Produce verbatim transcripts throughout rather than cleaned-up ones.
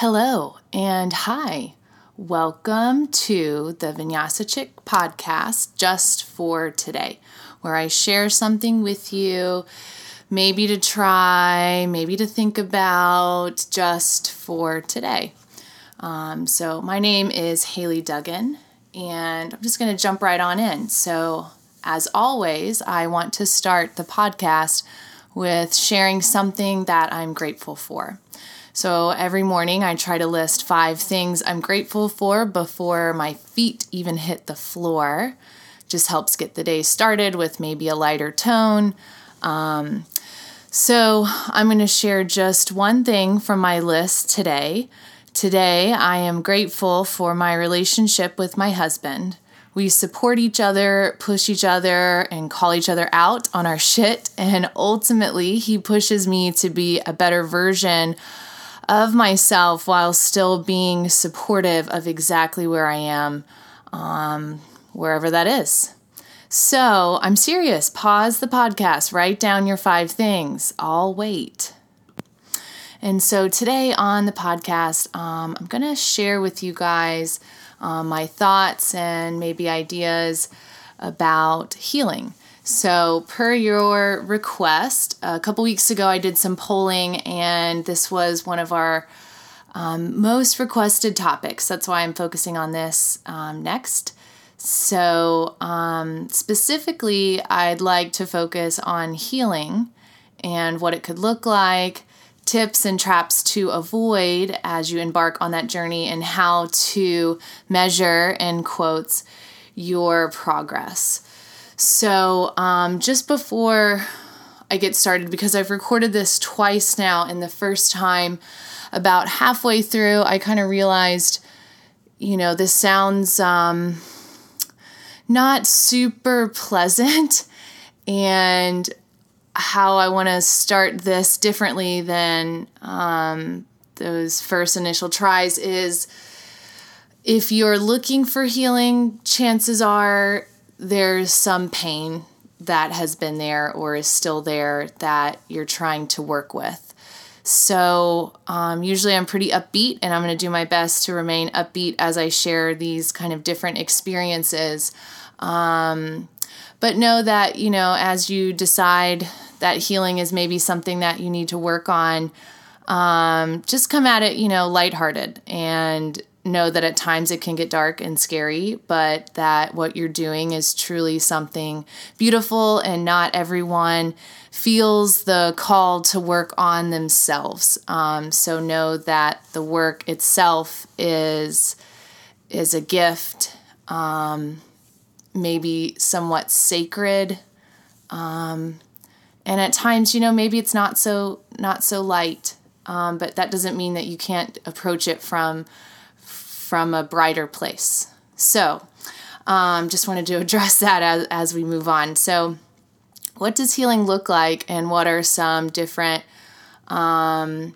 Hello and hi. Welcome to the Vinyasa Chick podcast just for today, where I share something with you, maybe to try, maybe to think about just for today. Um, so my name is Haley Duggan, and I'm just going to jump right on in. So as always, I want to start the podcast with sharing something that I'm grateful for. So every morning I try to list five things I'm grateful for before my feet even hit the floor. Just helps get the day started with maybe a lighter tone. Um, so I'm going to share just one thing from my list today. Today I am grateful for my relationship with my husband. We support each other, push each other, and call each other out on our shit. And ultimately he pushes me to be a better version of myself while still being supportive of exactly where I am, um, wherever that is. So I'm serious. Pause the podcast. Write down your five things. I'll wait. And so today on the podcast, um, I'm going to share with you guys um, my thoughts and maybe ideas about healing. So per your request, a couple weeks ago I did some polling, and this was one of our um, most requested topics. That's why I'm focusing on this um, next. So um, specifically, I'd like to focus on healing and what it could look like, tips and traps to avoid as you embark on that journey, and how to measure, in quotes, your progress. So um, just before I get started, because I've recorded this twice now, and the first time about halfway through, I kind of realized, you know, this sounds um, not super pleasant, and how I want to start this differently than um, those first initial tries is, if you're looking for healing, chances are there's some pain that has been there or is still there that you're trying to work with. So um, usually I'm pretty upbeat, and I'm going to do my best to remain upbeat as I share these kind of different experiences. Um, but know that, you know, as you decide that healing is maybe something that you need to work on, um, just come at it, you know, lighthearted, and know that at times it can get dark and scary, but that what you're doing is truly something beautiful, and not everyone feels the call to work on themselves. Um, so know that the work itself is is a gift, um, maybe somewhat sacred, um, and at times, you know, maybe it's not so not so light, um, but that doesn't mean that you can't approach it from from a brighter place. So um, just wanted to address that as, as we move on. So what does healing look like, and what are some different um,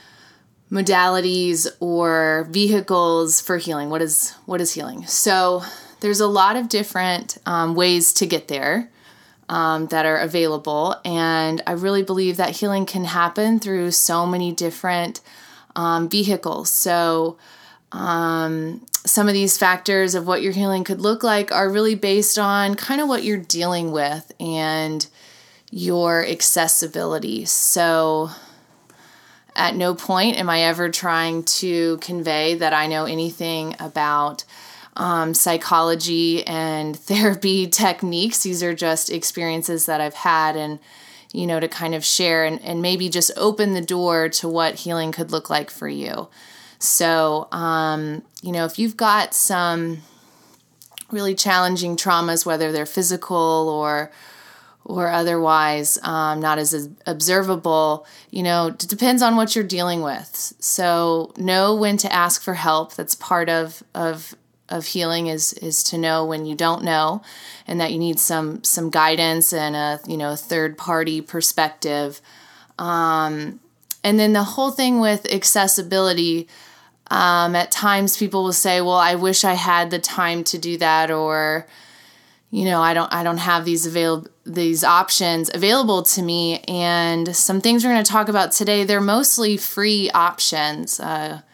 modalities or vehicles for healing? What is what is healing? So there's a lot of different um, ways to get there um, that are available, and I really believe that healing can happen through so many different um, vehicles. So Um, some of these factors of what your healing could look like are really based on kind of what you're dealing with and your accessibility. So at no point am I ever trying to convey that I know anything about um, psychology and therapy techniques. These are just experiences that I've had, and, you know, to kind of share and, and maybe just open the door to what healing could look like for you. So, um, you know, if you've got some really challenging traumas, whether they're physical or or otherwise, um, not as observable, you know, it depends on what you're dealing with. So know when to ask for help. That's part of of of healing, is is to know when you don't know, and that you need some some guidance and a, you know, third party perspective. Um, and then the whole thing with accessibility. Um, at times people will say, well, I wish I had the time to do that, or, you know, I don't, I don't have these available, these options available to me. And some things we're going to talk about today, they're mostly free options. Uh,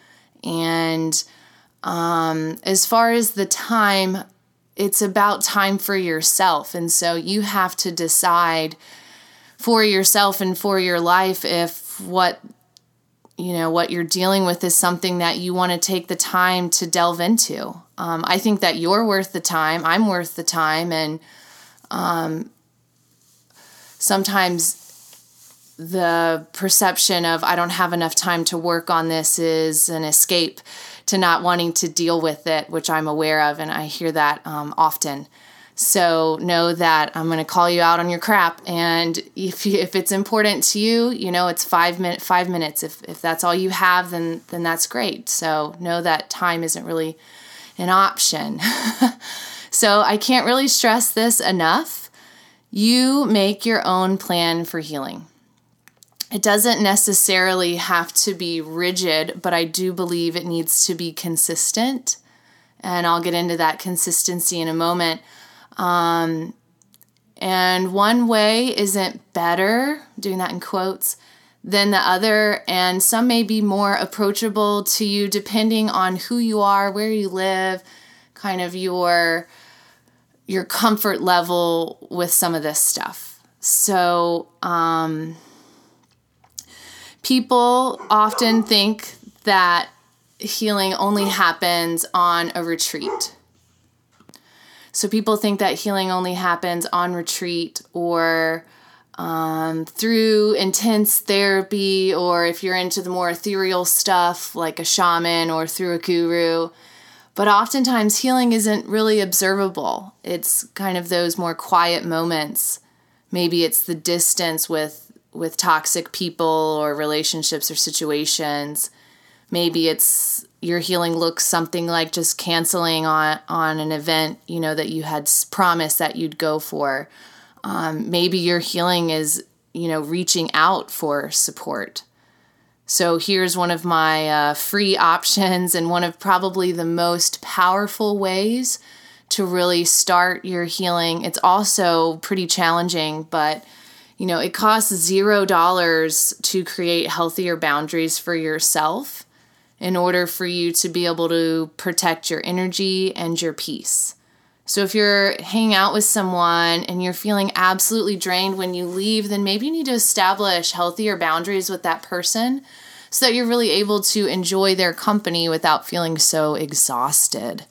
And um, as far as the time, it's about time for yourself. And so you have to decide for yourself and for your life if what, you know, what you're dealing with is something that you want to take the time to delve into. Um, I think that you're worth the time. I'm worth the time. And um, sometimes the perception of I don't have enough time to work on this is an escape to not wanting to deal with it, which I'm aware of, and I hear that um, often. So know that I'm going to call you out on your crap, and if you, if it's important to you, you know, it's five minute five minutes. If if that's all you have, then then that's great. So know that time isn't really an option. So I can't really stress this enough. You make your own plan for healing. It doesn't necessarily have to be rigid, but I do believe it needs to be consistent. And I'll get into that consistency in a moment. Um, and one way isn't better, doing that in quotes, than the other. And some may be more approachable to you depending on who you are, where you live, kind of your, your comfort level with some of this stuff. So, um... people often think that healing only happens on a retreat. So people think that healing only happens on retreat or um, through intense therapy, or if you're into the more ethereal stuff like a shaman or through a guru. But oftentimes healing isn't really observable. It's kind of those more quiet moments. Maybe it's the distance with with toxic people or relationships or situations. Maybe it's your healing looks something like just canceling on, on an event, you know, that you had promised that you'd go for. Um, maybe your healing is, you know, reaching out for support. So here's one of my uh, free options and one of probably the most powerful ways to really start your healing. It's also pretty challenging, but you know, it costs zero dollars to create healthier boundaries for yourself in order for you to be able to protect your energy and your peace. So if you're hanging out with someone and you're feeling absolutely drained when you leave, then maybe you need to establish healthier boundaries with that person so that you're really able to enjoy their company without feeling so exhausted.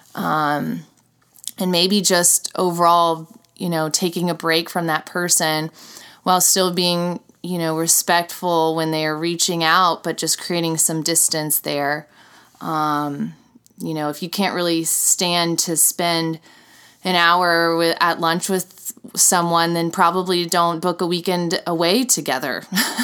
Um, and maybe just overall, you know, taking a break from that person while still being, you know, respectful when they are reaching out, but just creating some distance there. Um, you know, if you can't really stand to spend an hour with, at lunch with someone, then probably don't book a weekend away together.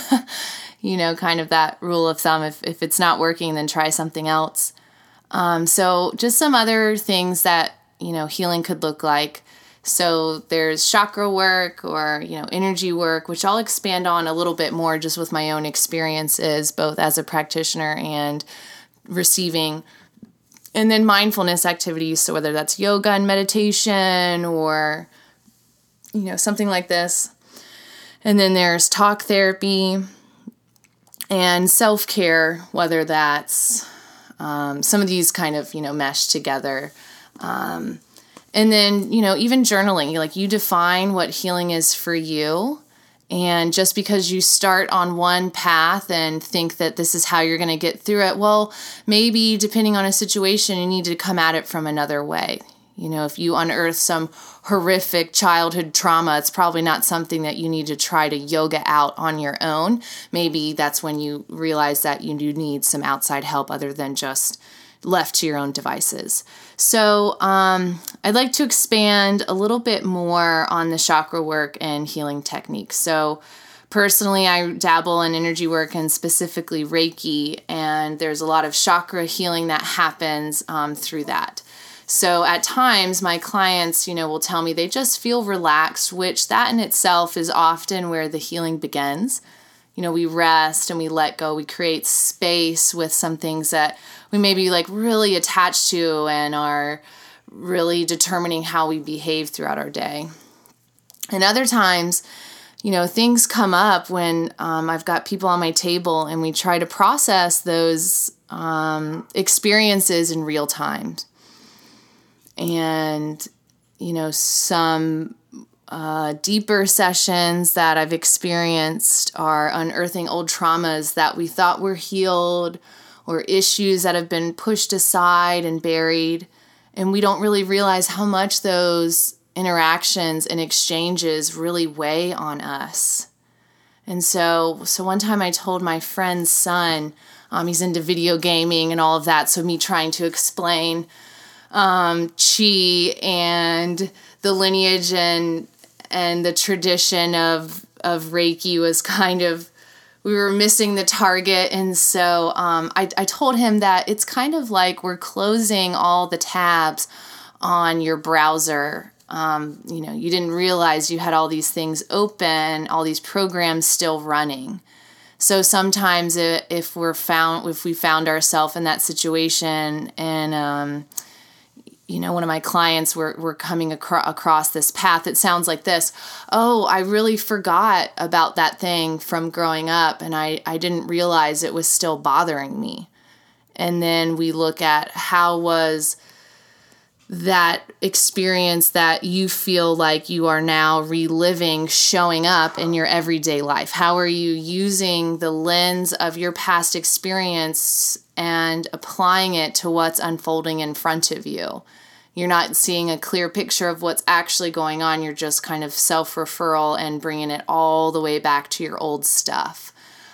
You know, kind of that rule of thumb. If, if it's not working, then try something else. Um, so just some other things that, you know, healing could look like. So there's chakra work or, you know, energy work, which I'll expand on a little bit more just with my own experiences, both as a practitioner and receiving. And then mindfulness activities. So whether that's yoga and meditation or, you know, something like this. And then there's talk therapy and self-care, whether that's um, some of these kind of, you know, mesh together. Um, And then, you know, even journaling, like you define what healing is for you. And just because you start on one path and think that this is how you're going to get through it, well, maybe depending on a situation, you need to come at it from another way. You know, if you unearth some horrific childhood trauma, it's probably not something that you need to try to yoga out on your own. Maybe that's when you realize that you do need some outside help other than just left to your own devices. So um, I'd like to expand a little bit more on the chakra work and healing techniques. So personally, I dabble in energy work and specifically Reiki, and there's a lot of chakra healing that happens um, through that. So at times, my clients, you know, will tell me they just feel relaxed, which that in itself is often where the healing begins. You know, we rest and we let go. We create space with some things that we may be like really attached to and are really determining how we behave throughout our day. And other times, you know, things come up when um, I've got people on my table and we try to process those um, experiences in real time. And, you know, some uh, deeper sessions that I've experienced are unearthing old traumas that we thought were healed, or issues that have been pushed aside and buried. And we don't really realize how much those interactions and exchanges really weigh on us. And so, so one time I told my friend's son, um, he's into video gaming and all of that. So me trying to explain um, Chi and the lineage and and the tradition of of Reiki was kind of, we were missing the target. And so um, I, I told him that it's kind of like we're closing all the tabs on your browser. Um, you know, you didn't realize you had all these things open, all these programs still running. So sometimes if we're found, if we found ourselves in that situation, and um, you know, one of my clients were were coming acro- across this path, it sounds like this: oh, I really forgot about that thing from growing up, and I, I didn't realize it was still bothering me. And then we look at how was that experience that you feel like you are now reliving showing up in your everyday life? How are you using the lens of your past experience and applying it to what's unfolding in front of you? You're not seeing a clear picture of what's actually going on. You're just kind of self-referral and bringing it all the way back to your old stuff.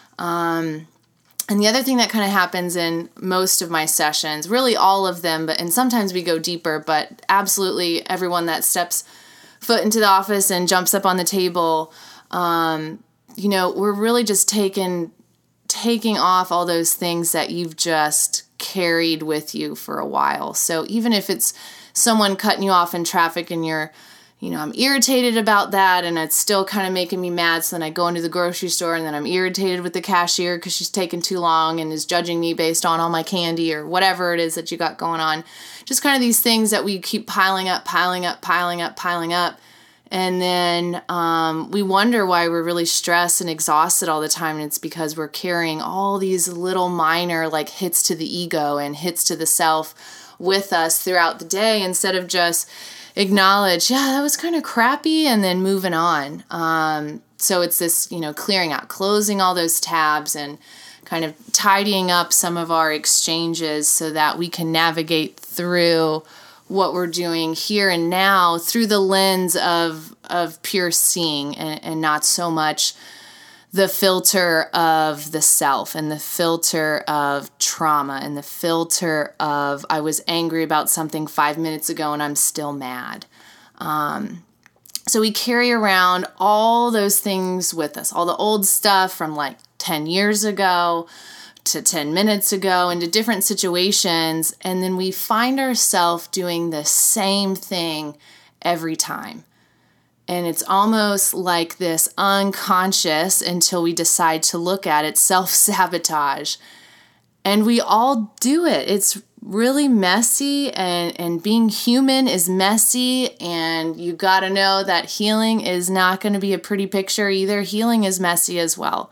Um, And the other thing that kind of happens in most of my sessions, really all of them, but and sometimes we go deeper, but absolutely everyone that steps foot into the office and jumps up on the table, um, you know, we're really just taking taking off all those things that you've just carried with you for a while. So even if it's someone cutting you off in traffic and you're, you know, I'm irritated about that and it's still kind of making me mad. So then I go into the grocery store and then I'm irritated with the cashier because she's taking too long and is judging me based on all my candy or whatever it is that you got going on. Just kind of these things that we keep piling up, piling up, piling up, piling up. And then um, we wonder why we're really stressed and exhausted all the time. And it's because we're carrying all these little minor like hits to the ego and hits to the self with us throughout the day, instead of just acknowledge, yeah, that was kind of crappy, and then moving on. Um, so it's this, you know, clearing out, closing all those tabs and kind of tidying up some of our exchanges so that we can navigate through what we're doing here and now through the lens of of pure seeing, and, and not so much the filter of the self and the filter of trauma and the filter of I was angry about something five minutes ago and I'm still mad. Um, so we carry around all those things with us, all the old stuff from like ten years ago to ten minutes ago into different situations. And then we find ourselves doing the same thing every time. And it's almost like this unconscious, until we decide to look at it, self-sabotage. And we all do it. It's really messy, and, and being human is messy. And you got to know that healing is not going to be a pretty picture either. Healing is messy as well.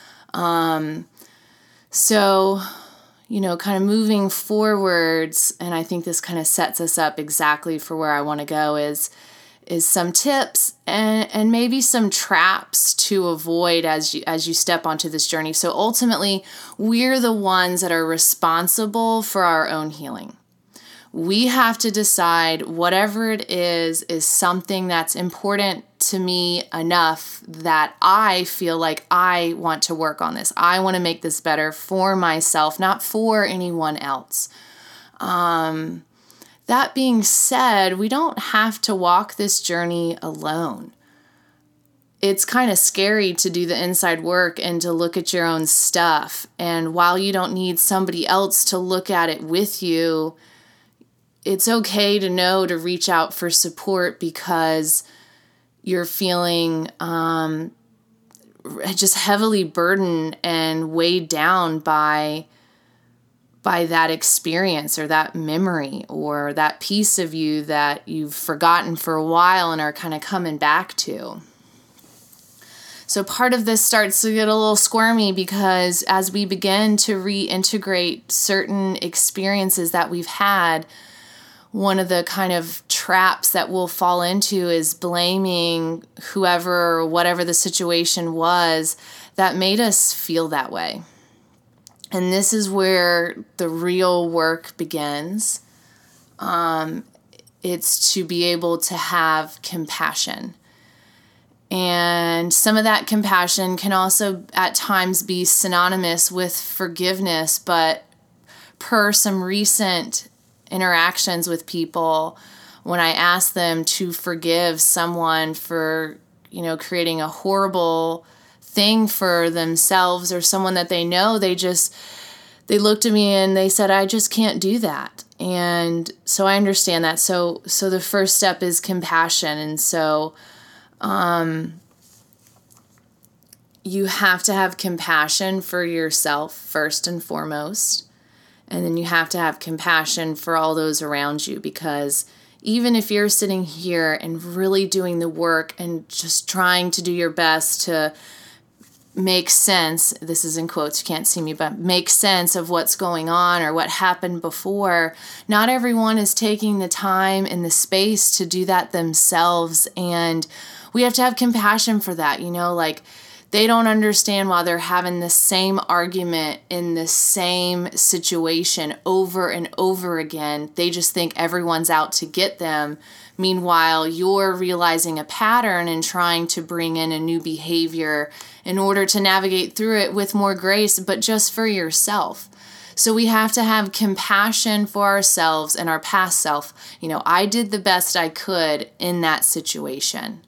Um, so, you know, kind of moving forwards, and I think this kind of sets us up exactly for where I want to go, is is some tips and, and maybe some traps to avoid as you, as you step onto this journey. So ultimately, we're the ones that are responsible for our own healing. We have to decide whatever it is, is something that's important to me enough that I feel like I want to work on this. I want to make this better for myself, not for anyone else. Um, That being said, we don't have to walk this journey alone. It's kind of scary to do the inside work and to look at your own stuff. And while you don't need somebody else to look at it with you, it's okay to know to reach out for support because you're feeling um, just heavily burdened and weighed down by by that experience or that memory or that piece of you that you've forgotten for a while and are kind of coming back to. So part of this starts to get a little squirmy because as we begin to reintegrate certain experiences that we've had, one of the kind of traps that we'll fall into is blaming whoever or whatever the situation was that made us feel that way. And this is where the real work begins. Um, it's to be able to have compassion. And some of that compassion can also at times be synonymous with forgiveness, but per some recent interactions with people, when I ask them to forgive someone for, you know, creating a horrible thing for themselves or someone that they know, they just, they looked at me and they said, I just can't do that. And so I understand that. So, so the first step is compassion. And so, um, you have to have compassion for yourself first and foremost. And then you have to have compassion for all those around you, because even if you're sitting here and really doing the work and just trying to do your best to make sense, this is in quotes, you can't see me, but make sense of what's going on or what happened before, not everyone is taking the time and the space to do that themselves. And we have to have compassion for that, you know, like they don't understand why they're having the same argument in the same situation over and over again. They just think everyone's out to get them. Meanwhile, you're realizing a pattern and trying to bring in a new behavior in order to navigate through it with more grace, but just for yourself. So we have to have compassion for ourselves and our past self. You know, I did the best I could in that situation.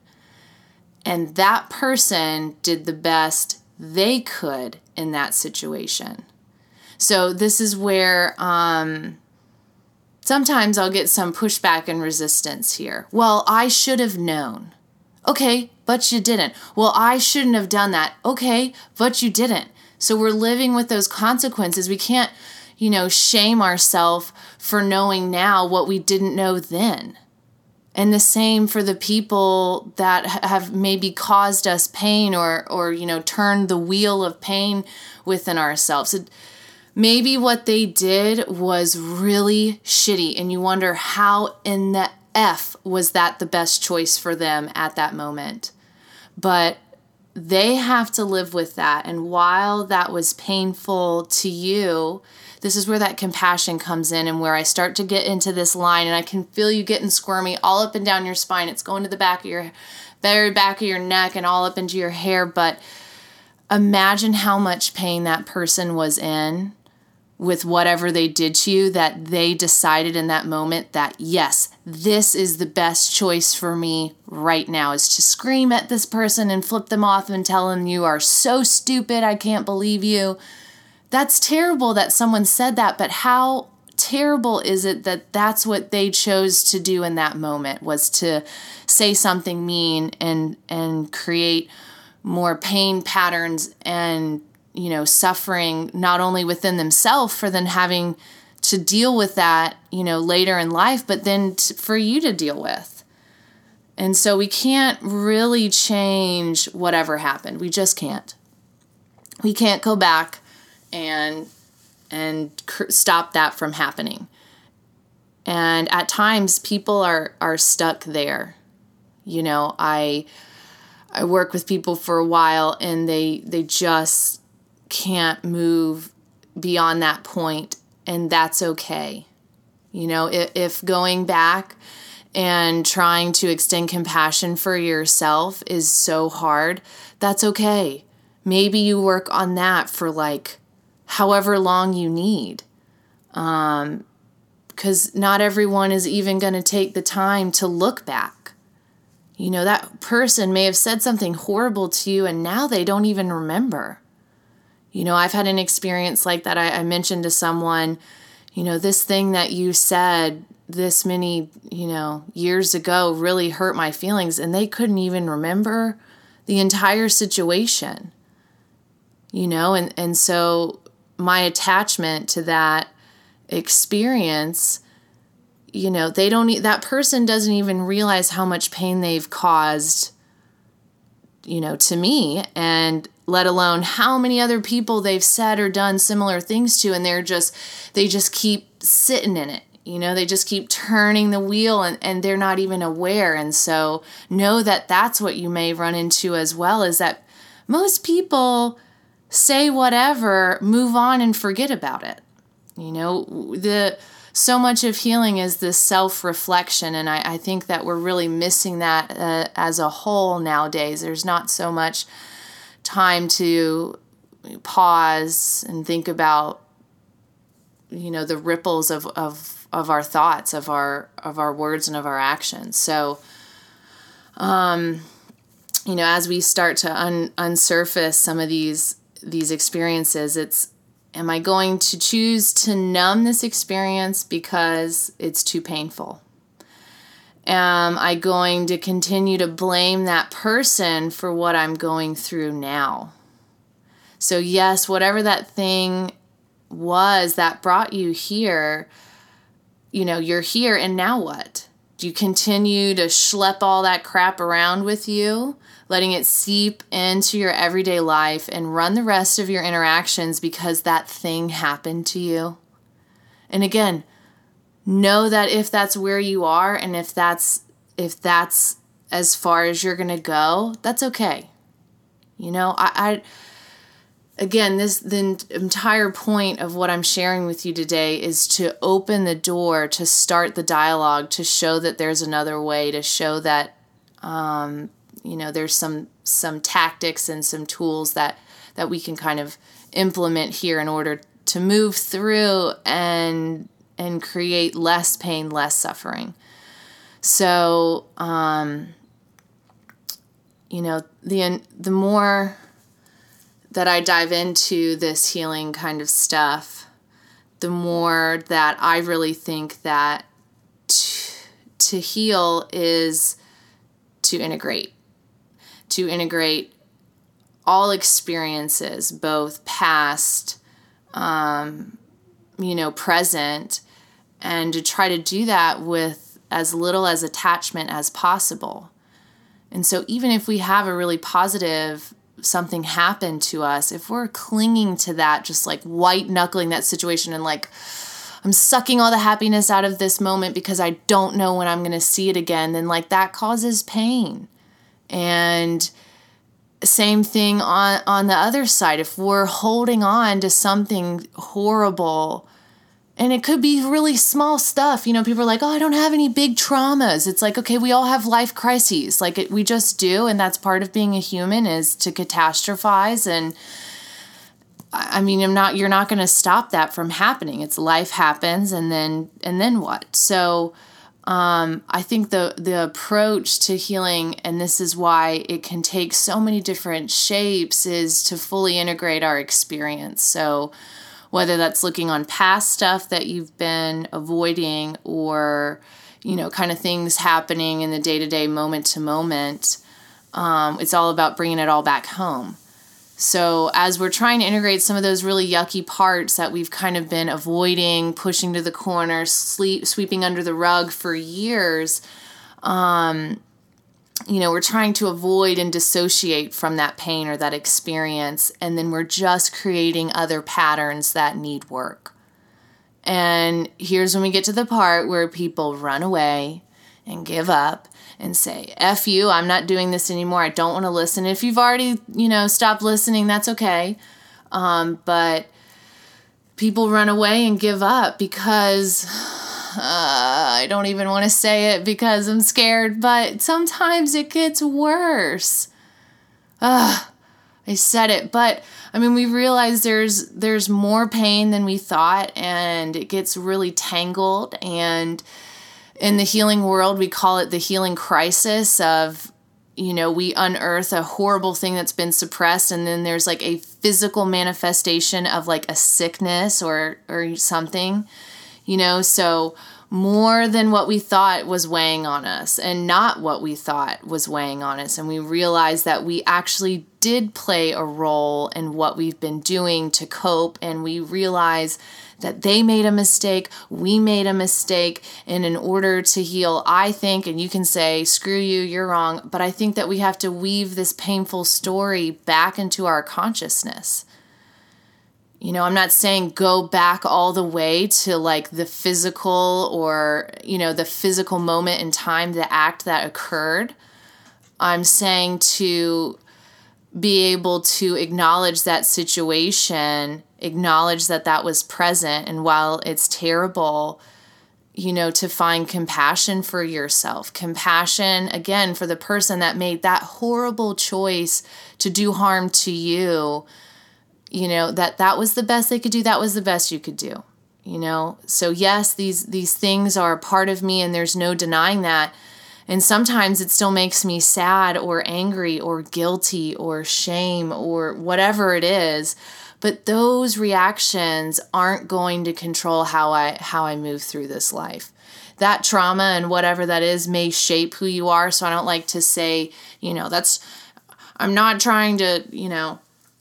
And that person did the best they could in that situation. So this is where um, sometimes I'll get some pushback and resistance here. Well, I should have known. Okay, but you didn't. Well, I shouldn't have done that. Okay, but you didn't. So we're living with those consequences. We can't, you know, shame ourselves for knowing now what we didn't know then. And the same for the people that have maybe caused us pain or, or you know, turned the wheel of pain within ourselves. It, maybe what they did was really shitty, and you wonder how in the F was that the best choice for them at that moment. But they have to live with that. And while that was painful to you, this is where that compassion comes in and where I start to get into this line, and I can feel you getting squirmy all up and down your spine. It's going to the back of your, very back of your neck and all up into your hair. But imagine how much pain that person was in with whatever they did to you, that they decided in that moment that, yes, this is the best choice for me right now, is to scream at this person and flip them off and tell them you are so stupid, I can't believe you. That's terrible that someone said that, but how terrible is it that that's what they chose to do in that moment, was to say something mean and and create more pain patterns and, you know, suffering not only within themselves for then having to deal with that, you know, later in life, but then t- for you to deal with. And so we can't really change whatever happened. We just can't. We can't go back and and cr- stop that from happening. And at times people are are stuck there. You know, I I work with people for a while and they they just can't move beyond that point, and that's okay. You know, if, if going back and trying to extend compassion for yourself is so hard, that's okay. Maybe you work on that for like however long you need. Um, because not everyone is even going to take the time to look back. You know, that person may have said something horrible to you and now they don't even remember. You know, I've had an experience like that. I, I mentioned to someone, you know, this thing that you said this many, you know, years ago really hurt my feelings, and they couldn't even remember the entire situation. You know, and, and so my attachment to that experience, you know, they don't, that person doesn't even realize how much pain they've caused you know, to me, and let alone how many other people they've said or done similar things to, and they're just, they just keep sitting in it. You know, they just keep turning the wheel and, and they're not even aware. And so know that that's what you may run into as well, is that most people say whatever, move on and forget about it. You know, the so much of healing is this self-reflection, and I, I think that we're really missing that uh, as a whole nowadays. There's not so much time to pause and think about, you know, the ripples of, of, of our thoughts, of our of our words and of our actions. So, um, you know, as we start to un, unsurface some of these these experiences, it's, am I going to choose to numb this experience because it's too painful? Am I going to continue to blame that person for what I'm going through now? So yes, whatever that thing was that brought you here, you know, you're here, and now what? Do you continue to schlep all that crap around with you, letting it seep into your everyday life and run the rest of your interactions because that thing happened to you? And again, know that if that's where you are, and if that's if that's as far as you're going to go, that's okay. You know, I, I again, this the entire point of what I'm sharing with you today is to open the door, to start the dialogue, to show that there's another way, to show that um, you know, there's some some tactics and some tools that that we can kind of implement here in order to move through and and create less pain, less suffering. So, um, you know, the the more that I dive into this healing kind of stuff, the more that I really think that t- to heal is to integrate, to integrate all experiences, both past, um, you know, present, and to try to do that with as little as attachment as possible. And so even if we have a really positive something happen to us, if we're clinging to that, just like white knuckling that situation and like, I'm sucking all the happiness out of this moment because I don't know when I'm going to see it again, then like that causes pain. And same thing on, on the other side. If we're holding on to something horrible, and it could be really small stuff, you know, people are like, oh, I don't have any big traumas. It's like, okay, we all have life crises. Like it, we just do. And that's part of being a human, is to catastrophize. And I mean, I'm not, you're not going to stop that from happening. It's life happens. And then, and then what? So, um, I think the, the approach to healing, and this is why it can take so many different shapes, is to fully integrate our experience. So whether that's looking on past stuff that you've been avoiding, or, you know, kind of things happening in the day-to-day, moment to moment, um, it's all about bringing it all back home. So as we're trying to integrate some of those really yucky parts that we've kind of been avoiding, pushing to the corner, sleep, sweeping under the rug for years, um, you know, we're trying to avoid and dissociate from that pain or that experience, and then we're just creating other patterns that need work. And here's when we get to the part where people run away and give up and say, F you, I'm not doing this anymore. I don't want to listen. If you've already, you know, stopped listening, that's okay. Um, but people run away and give up because uh, I don't even want to say it because I'm scared, but sometimes it gets worse. Ugh, I said it, but I mean, we realize there's there's more pain than we thought, and it gets really tangled. And in the healing world, we call it the healing crisis of, you know, we unearth a horrible thing that's been suppressed, and then there's like a physical manifestation of like a sickness or or something, you know, so more than what we thought was weighing on us, and not what we thought was weighing on us. And we realized that we actually did play a role in what we've been doing to cope, and we realize that they made a mistake, we made a mistake, and in order to heal, I think, and you can say, screw you, you're wrong, but I think that we have to weave this painful story back into our consciousness. You know, I'm not saying go back all the way to like the physical or, you know, the physical moment in time, the act that occurred. I'm saying to be able to acknowledge that situation, acknowledge that that was present. And while it's terrible, you know, to find compassion for yourself, compassion, again, for the person that made that horrible choice to do harm to you, you know, that that was the best they could do. That was the best you could do, you know? So yes, these, these things are a part of me and there's no denying that. And sometimes it still makes me sad or angry or guilty or shame or whatever it is. But those reactions aren't going to control how I how I move through this life. That trauma and whatever that is may shape who you are. So I don't like to say, you know, that's, I'm not trying to, you know,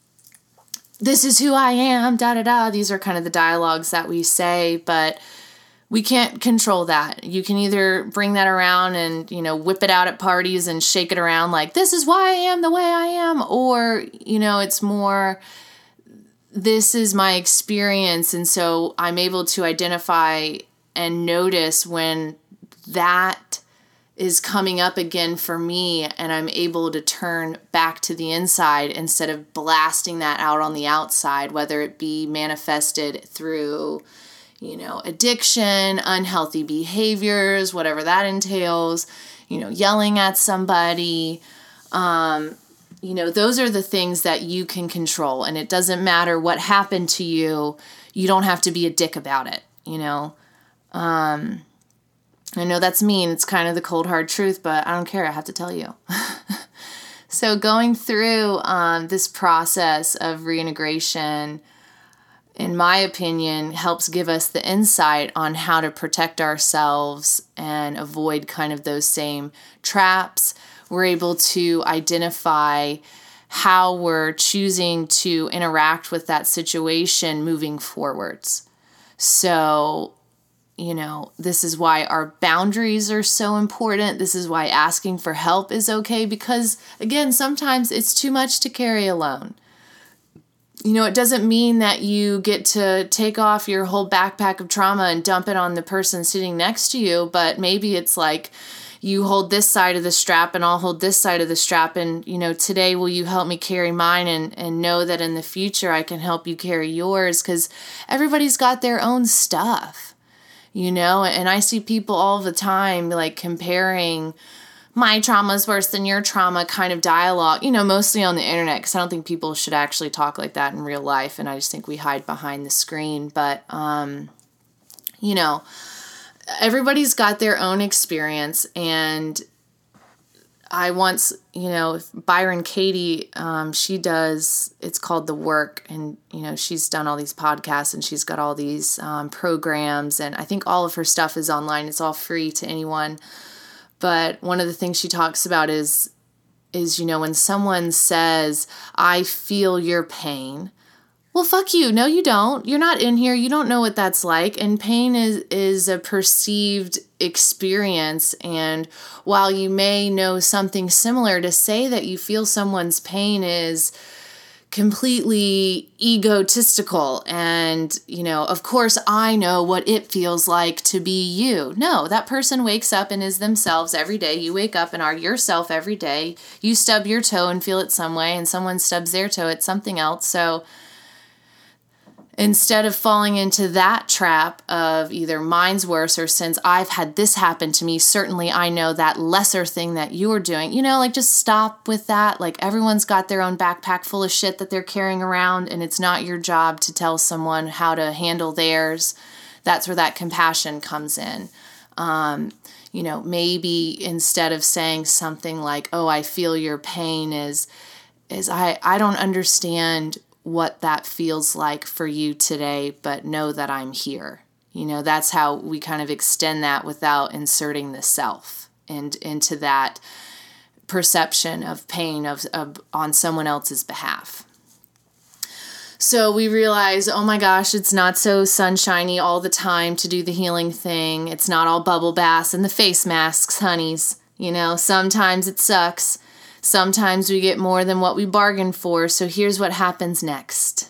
this is who I am, da da da. These are kind of the dialogues that we say, but we can't control that. You can either bring that around and, you know, whip it out at parties and shake it around like, this is why I am the way I am. Or, you know, it's more, this is my experience. And so I'm able to identify and notice when that is coming up again for me, and I'm able to turn back to the inside instead of blasting that out on the outside, whether it be manifested through, you know, addiction, unhealthy behaviors, whatever that entails, you know, yelling at somebody. Um, you know, those are the things that you can control. And it doesn't matter what happened to you. You don't have to be a dick about it, you know. Um, I know that's mean. It's kind of the cold, hard truth, but I don't care. I have to tell you. So going through um, this process of reintegration, in my opinion, helps give us the insight on how to protect ourselves and avoid kind of those same traps. We're able to identify how we're choosing to interact with that situation moving forwards. So, you know, this is why our boundaries are so important. This is why asking for help is okay, because, again, sometimes it's too much to carry alone. You know, it doesn't mean that you get to take off your whole backpack of trauma and dump it on the person sitting next to you, but maybe it's like you hold this side of the strap and I'll hold this side of the strap, and, you know, today will you help me carry mine, and, and know that in the future I can help you carry yours, because everybody's got their own stuff, you know, and I see people all the time like comparing my trauma is worse than your trauma kind of dialogue, you know, mostly on the internet, because I don't think people should actually talk like that in real life. And I just think we hide behind the screen. But, um, you know, everybody's got their own experience. And I once, you know, Byron Katie, um, she does, it's called The Work. And, you know, she's done all these podcasts and she's got all these um, programs. And I think all of her stuff is online. It's all free to anyone. But one of the things she talks about is, is, you know, when someone says, I feel your pain, well, fuck you. No, you don't. You're not in here. You don't know what that's like. And pain is, is a perceived experience. And while you may know something similar, to say that you feel someone's pain is completely egotistical. And, you know, of course I know what it feels like to be you. No, that person wakes up and is themselves every day. You wake up and are yourself every day. You stub your toe and feel it some way, and someone stubs their toe at something else. So instead of falling into that trap of either mine's worse, or since I've had this happen to me, certainly I know that lesser thing that you're doing, you know, like just stop with that. Like everyone's got their own backpack full of shit that they're carrying around, and it's not your job to tell someone how to handle theirs. That's where that compassion comes in. Um, you know, maybe instead of saying something like, oh, I feel your pain, is, is I, I don't understand what that feels like for you today, but know that I'm here. You know, that's how we kind of extend that without inserting the self and into that perception of pain of, of on someone else's behalf. So we realize, oh my gosh, it's not so sunshiny all the time to do the healing thing. It's not all bubble baths and the face masks, honeys. You know, sometimes it sucks. Sometimes we get more than what we bargained for. So here's what happens next.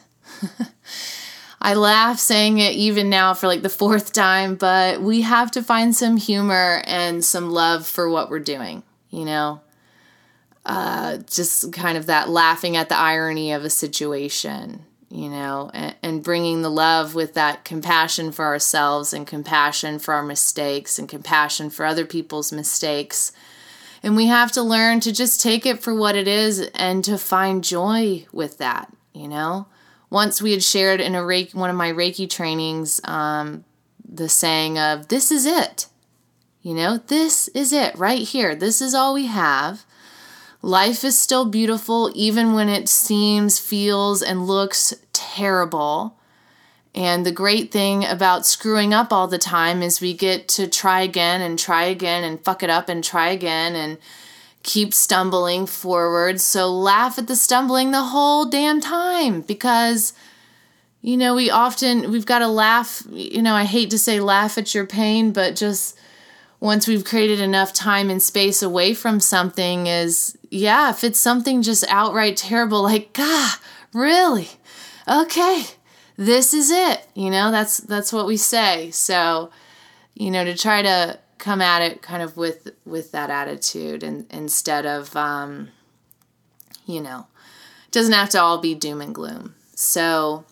I laugh saying it even now for like the fourth time, but we have to find some humor and some love for what we're doing, you know? Uh, just kind of that laughing at the irony of a situation, you know, and, and bringing the love with that compassion for ourselves and compassion for our mistakes and compassion for other people's mistakes. And we have to learn to just take it for what it is and to find joy with that, you know? Once we had shared in a Reiki, one of my Reiki trainings, um, the saying of, this is it. You know, this is it right here. This is all we have. Life is still beautiful, even when it seems, feels, and looks terrible. And the great thing about screwing up all the time is we get to try again and try again and fuck it up and try again and keep stumbling forward. So laugh at the stumbling the whole damn time, because, you know, we often, we've got to laugh, you know, I hate to say laugh at your pain, but just once we've created enough time and space away from something is, yeah, if it's something just outright terrible, like, God, really? Okay, this is it. You know, that's, that's what we say. So, you know, to try to come at it kind of with with that attitude, and instead of um you know, it doesn't have to all be doom and gloom. So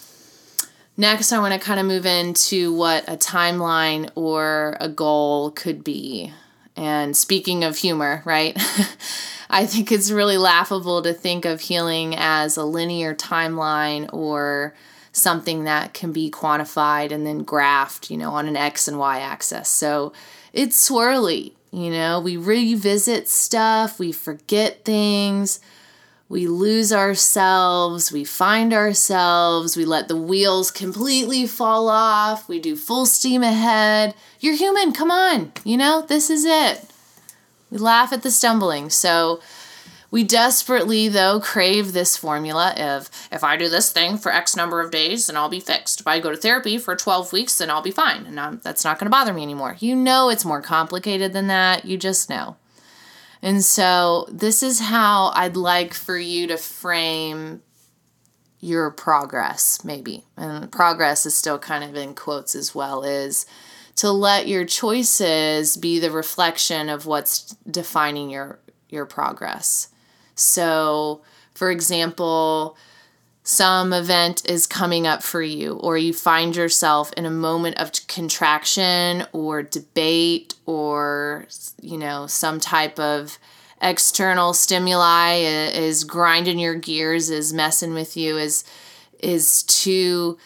next I want to kind of move into what a timeline or a goal could be. And speaking of humor, right? I think it's really laughable to think of healing as a linear timeline or something that can be quantified and then graphed, you know, on an X and Y axis. So it's swirly, you know, we revisit stuff, we forget things, we lose ourselves, we find ourselves, we let the wheels completely fall off, we do full steam ahead. You're human, come on, you know, this is it. We laugh at the stumbling. So we desperately, though, crave this formula of, if I do this thing for X number of days, then I'll be fixed. If I go to therapy for twelve weeks, then I'll be fine. And I'm, that's not going to bother me anymore. You know it's more complicated than that. You just know. And so this is how I'd like for you to frame your progress, maybe. And progress is still kind of in quotes as well, is to let your choices be the reflection of what's defining your, your progress. So, for example, some event is coming up for you, or you find yourself in a moment of contraction or debate, or, you know, some type of external stimuli is grinding your gears, is messing with you, is, is to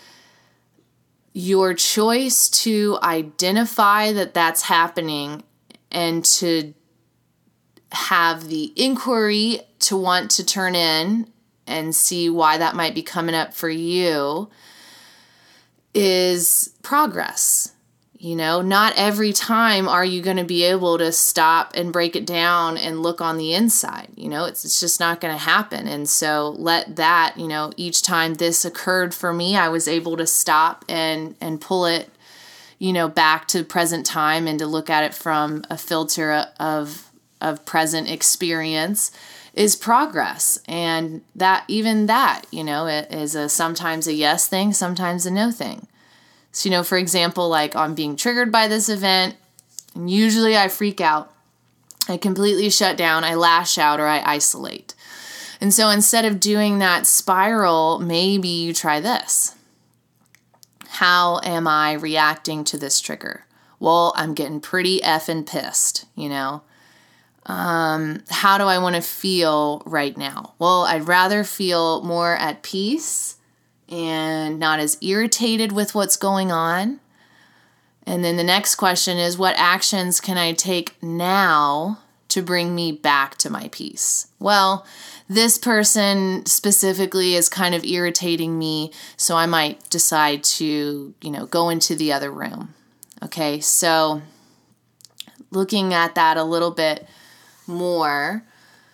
your choice to identify that that's happening and to have the inquiry to want to turn in and see why that might be coming up for you is progress. You know, not every time are you going to be able to stop and break it down and look on the inside. You know, it's it's just not going to happen. And so let that, you know, each time this occurred for me, I was able to stop and and pull it, you know, back to present time and to look at it from a filter of of present experience is progress. And that, even that, you know, it is a sometimes a yes thing, sometimes a no thing. So, you know, for example, like I'm being triggered by this event, and usually I freak out. I completely shut down, I lash out, or I isolate. And so instead of doing that spiral, maybe you try this. How am I reacting to this trigger? Well, I'm getting pretty effing pissed, you know. Um, how do I want to feel right now? Well, I'd rather feel more at peace and not as irritated with what's going on. And then the next question is, what actions can I take now to bring me back to my peace? Well, this person specifically is kind of irritating me, so I might decide to, you know, go into the other room. Okay, so looking at that a little bit more,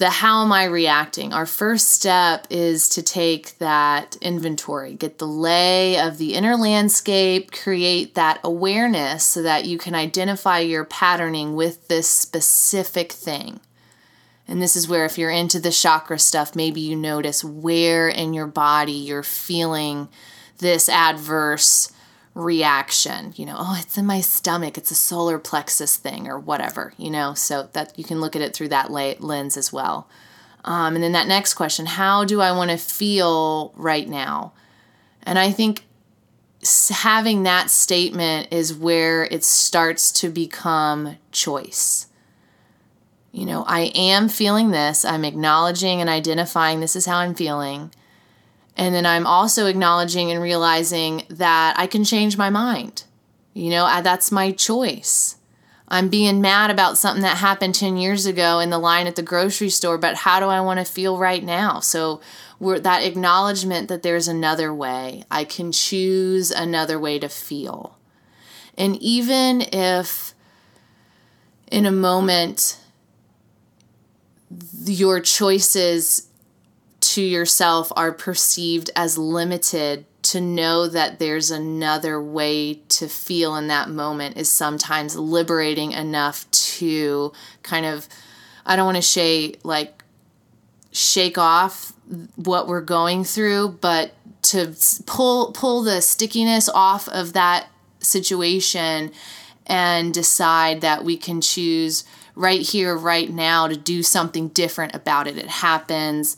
the how am I reacting? Our first step is to take that inventory, get the lay of the inner landscape, create that awareness so that you can identify your patterning with this specific thing. And this is where, if you're into the chakra stuff, maybe you notice where in your body you're feeling this adverse reaction. You know, oh, it's in my stomach. It's a solar plexus thing or whatever, you know, so that you can look at it through that lens as well. Um, and then that next question, how do I want to feel right now? And I think having that statement is where it starts to become choice. You know, I am feeling this. I'm acknowledging and identifying this is how I'm feeling. And then I'm also acknowledging and realizing that I can change my mind. You know, that's my choice. I'm being mad about something that happened ten years ago in the line at the grocery store, but how do I want to feel right now? So we're, that acknowledgement that there's another way. I can choose another way to feel. And even if in a moment your choices to yourself are perceived as limited, to know that there's another way to feel in that moment is sometimes liberating enough to kind of, I don't want to say like shake off what we're going through, but to pull pull the stickiness off of that situation and decide that we can choose right here, right now, to do something different about it. It happens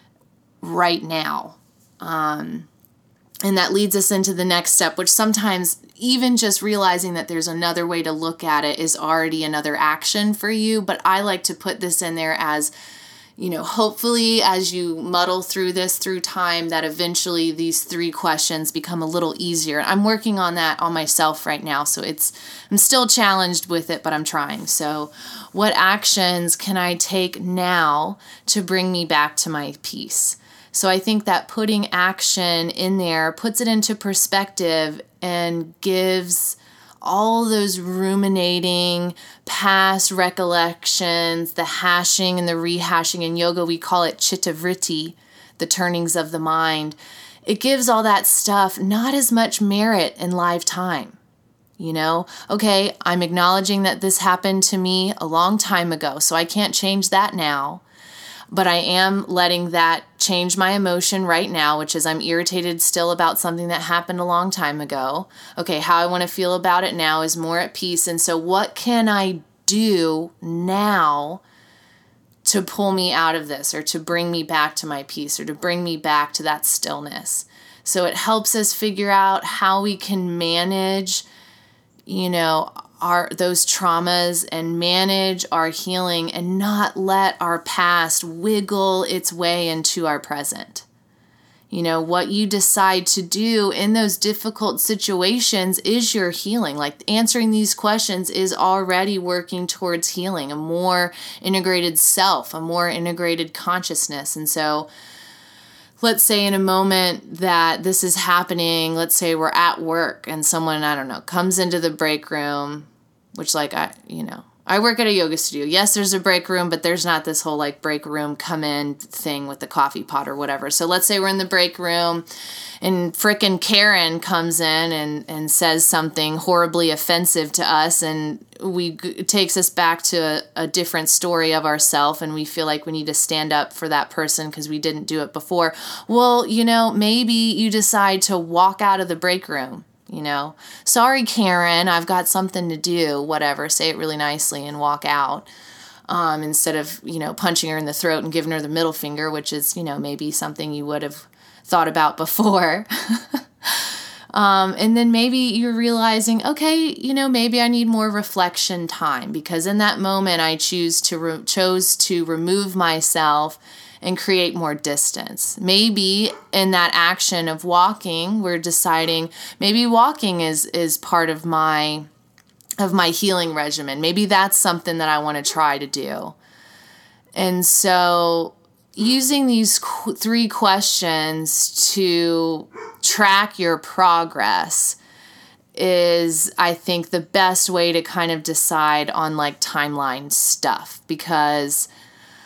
right now. Um, and that leads us into the next step, which sometimes even just realizing that there's another way to look at it is already another action for you. But I like to put this in there as, you know, hopefully as you muddle through this through time, that eventually these three questions become a little easier. I'm working on that on myself right now. So it's, I'm still challenged with it, but I'm trying. So what actions can I take now to bring me back to my peace? So I think that putting action in there puts it into perspective and gives all those ruminating past recollections, the hashing and the rehashing. In yoga, we call it chitta vritti, the turnings of the mind. It gives all that stuff not as much merit in live time. You know, okay, I'm acknowledging that this happened to me a long time ago, so I can't change that now. But I am letting that change my emotion right now, which is I'm irritated still about something that happened a long time ago. Okay, how I want to feel about it now is more at peace. And so what can I do now to pull me out of this, or to bring me back to my peace, or to bring me back to that stillness? So it helps us figure out how we can manage, you know, our those traumas and manage our healing and not let our past wiggle its way into our present. You know, what you decide to do in those difficult situations is your healing. Like answering these questions is already working towards healing, a more integrated self, a more integrated consciousness. And so let's say in a moment that this is happening, let's say we're at work and someone, I don't know, comes into the break room, which like, I, you know, I work at a yoga studio. Yes, there's a break room, but there's not this whole like break room come in thing with the coffee pot or whatever. So let's say we're in the break room and frickin' Karen comes in and, and says something horribly offensive to us, and we it takes us back to a, a different story of ourselves, and we feel like we need to stand up for that person because we didn't do it before. Well, you know, maybe you decide to walk out of the break room. You know, sorry, Karen, I've got something to do, whatever, say it really nicely and walk out, um, instead of, you know, punching her in the throat and giving her the middle finger, which is, you know, maybe something you would have thought about before. um, and then maybe you're realizing, okay, you know, maybe I need more reflection time, because in that moment I choose to re- chose to remove myself and create more distance. Maybe in that action of walking, we're deciding maybe walking is is part of my of my healing regimen. Maybe that's something that I want to try to do. And so using these qu- three questions to track your progress is, I think, the best way to kind of decide on like timeline stuff, because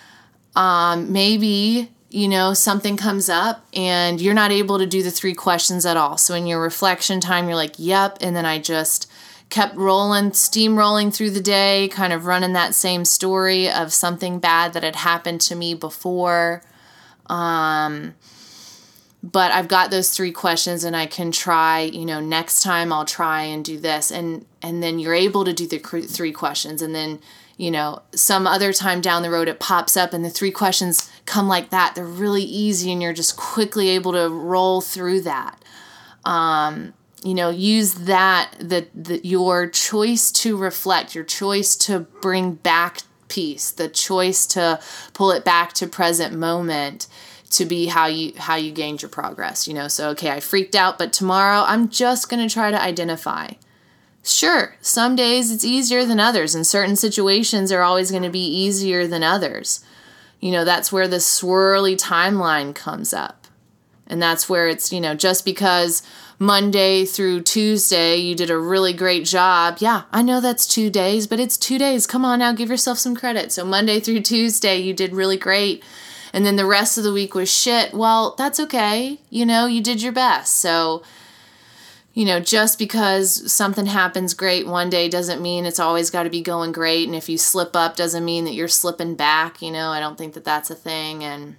Um, maybe, you know, something comes up and you're not able to do the three questions at all. So in your reflection time, you're like, yep. And then I just kept rolling, steamrolling through the day, kind of running that same story of something bad that had happened to me before. Um, but I've got those three questions and I can try, you know, next time I'll try and do this. And, and then you're able to do the three questions. And then, you know, some other time down the road, it pops up and the three questions come like that. They're really easy and you're just quickly able to roll through that. Um, You know, use that, the, the your choice to reflect, your choice to bring back peace, the choice to pull it back to present moment to be how you how you gained your progress. You know, so, okay, I freaked out, but tomorrow I'm just going to try to identify. Sure, some days it's easier than others, and certain situations are always going to be easier than others. You know, that's where the swirly timeline comes up. And that's where it's, you know, just because Monday through Tuesday, you did a really great job. Yeah, I know that's two days, but it's two days. Come on now, give yourself some credit. So Monday through Tuesday, you did really great. And then the rest of the week was shit. Well, that's okay. You know, you did your best. So, you know, just because something happens great one day doesn't mean it's always got to be going great. And if you slip up, doesn't mean that you're slipping back. You know, I don't think that that's a thing. And,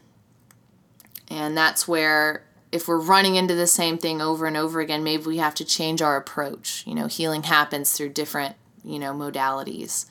and that's where, if we're running into the same thing over and over again, maybe we have to change our approach. You know, healing happens through different, you know, modalities.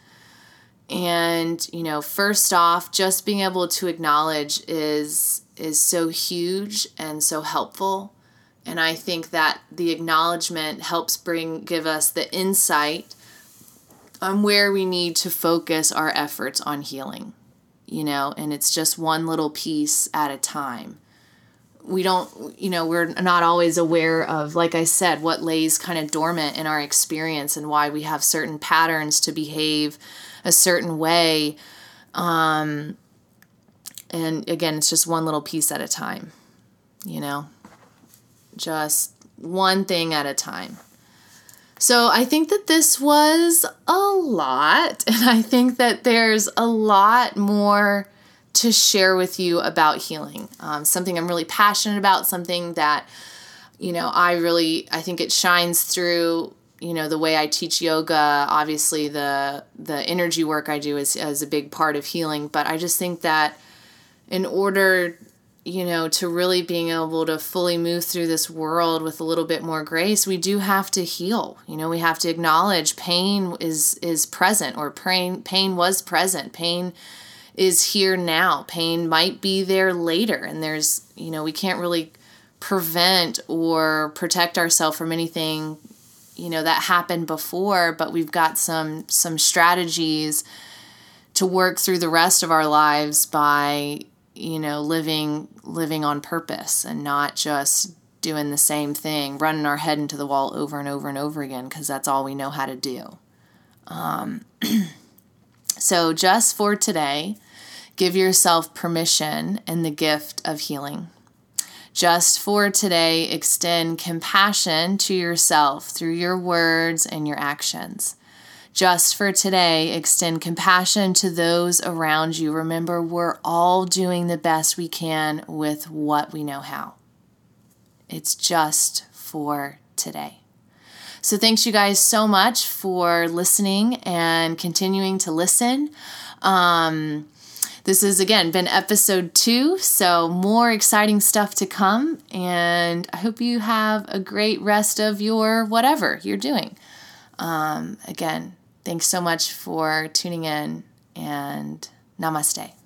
And, you know, first off, just being able to acknowledge is is so huge and so helpful. And I think that the acknowledgement helps bring give us the insight on where we need to focus our efforts on healing. You know, and it's just one little piece at a time. We don't, you know, we're not always aware of, like I said, what lays kind of dormant in our experience and why we have certain patterns to behave a certain way. Um, and again, it's just one little piece at a time, you know, just one thing at a time. So I think that this was a lot, and I think that there's a lot more to share with you about healing. Um, something I'm really passionate about, something that, you know, I really, I think it shines through, you know, the way I teach yoga. Obviously the, the energy work I do is, is a big part of healing, but I just think that in order, you know, to really being able to fully move through this world with a little bit more grace, we do have to heal. You know, we have to acknowledge pain is, is present, or pain, pain was present. Pain is here now. Pain might be there later. And there's, you know, we can't really prevent or protect ourselves from anything, you know, that happened before, but we've got some, some strategies to work through the rest of our lives by, you know, living, living on purpose and not just doing the same thing, running our head into the wall over and over and over again, because that's all we know how to do. Um, So just for today, give yourself permission and the gift of healing. Just for today, extend compassion to yourself through your words and your actions. Just for today, extend compassion to those around you. Remember, we're all doing the best we can with what we know how. It's just for today. So thanks you guys so much for listening and continuing to listen. Um, this has, again, been episode two, so more exciting stuff to come. And I hope you have a great rest of your whatever you're doing. Um, again, thanks so much for tuning in, and namaste.